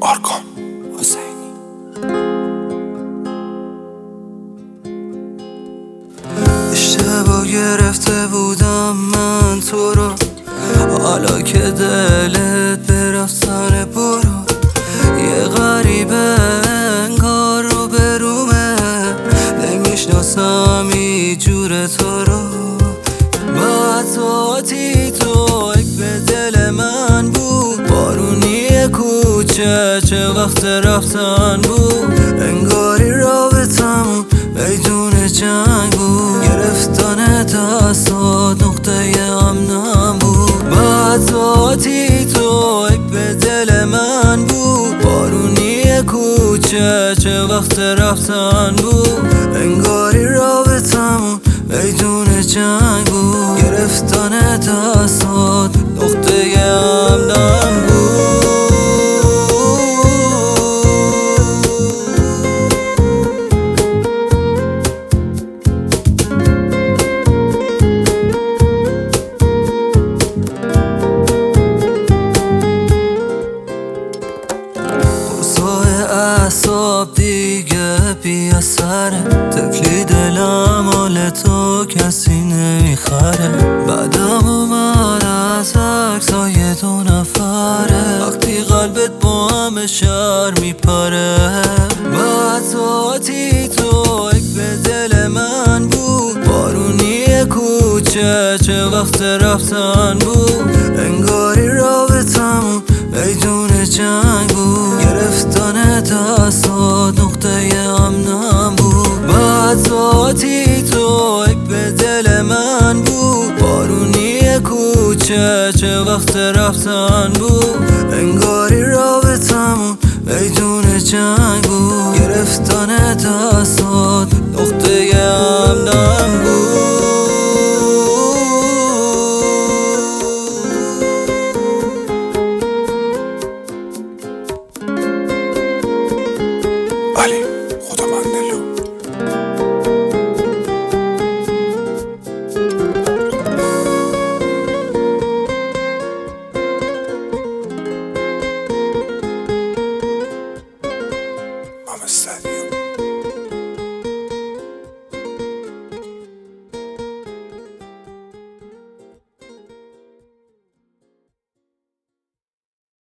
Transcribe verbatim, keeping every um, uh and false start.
آرکان حسینی. اشتباه گرفته بودم من تو رو، حالا که دلت به رفتن برو. یه غریبه انگار رو برومه، نمیشناسم ای جور تو رو. بعداتی تو یک به دل من بود، بارونی کوچه چه وقت رفتن بود. انگاری رابطمون میدون جنگ بود، گرفتن دستات نقطه امنم بود. بعداتی تو یک به دل من بود، بارونی کوچه چه وقت رفتن بود. انگاری رابطمون میدون جنگ بود، گرفتن دستات نقطه امنم بود. اعصاب دیگه بی اثره، تفلی دلم حال تو کسی نمیخره. بعدم اومد از عکسای دو نفره، وقتی قلبت با همه شهر میپره. بعداتی تو یک به دل من بود، بارونی کوچه چه وقت رفتن بود. انگاری رابطمون میدون جنگ بود، گرفتن دستات نقطه امنم بود. بعداتی تو یک به دل من بود، بارونی کوچه چه وقت رفتن بود. انگاری رابطمون میدون جنگ بود، گرفتن دستات نقطه امنم بود.